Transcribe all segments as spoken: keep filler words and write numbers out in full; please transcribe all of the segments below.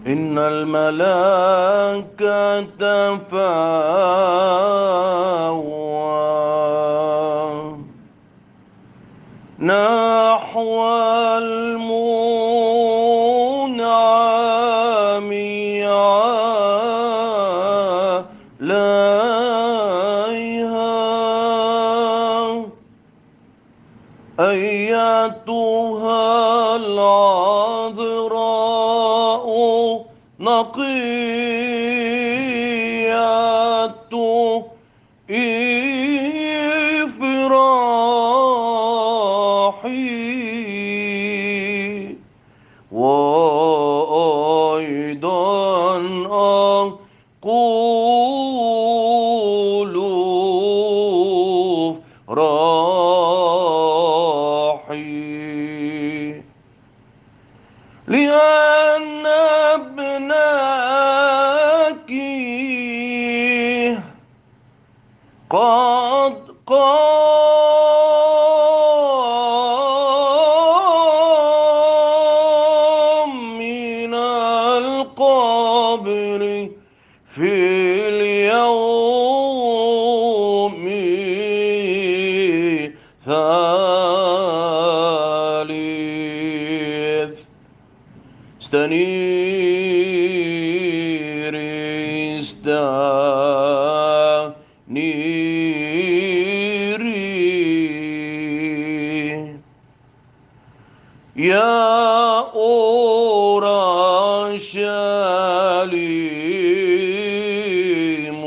إن الملائكة تفاوى نحو المنعم عليها أيتها العذراء نقية إفراحي وأيضا أقول راحي لأن ابنك قد قام من القبر في اليوم الثالث استنير استنيري يا أورشليم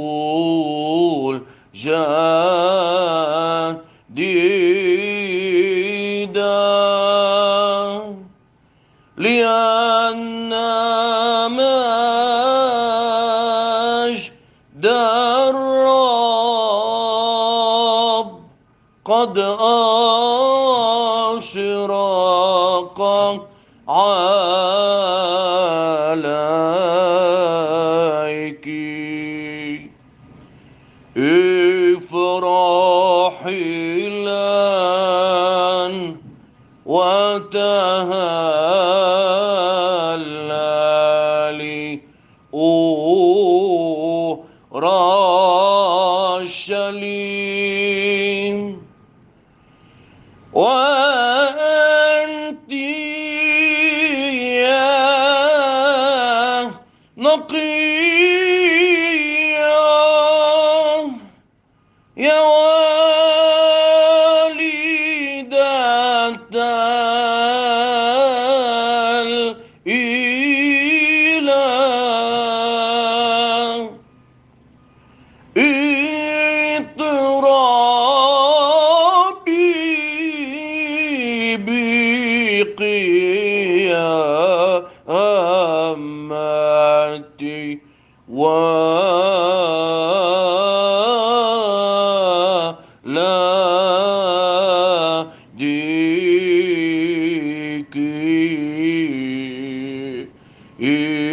الجديدة لأن مجد الرب قد أشرق عليك افرحي الآن وتهللي أورشليم وأنت يا نقية يا والدة الإله اضربي بقيامتي ولا ديكي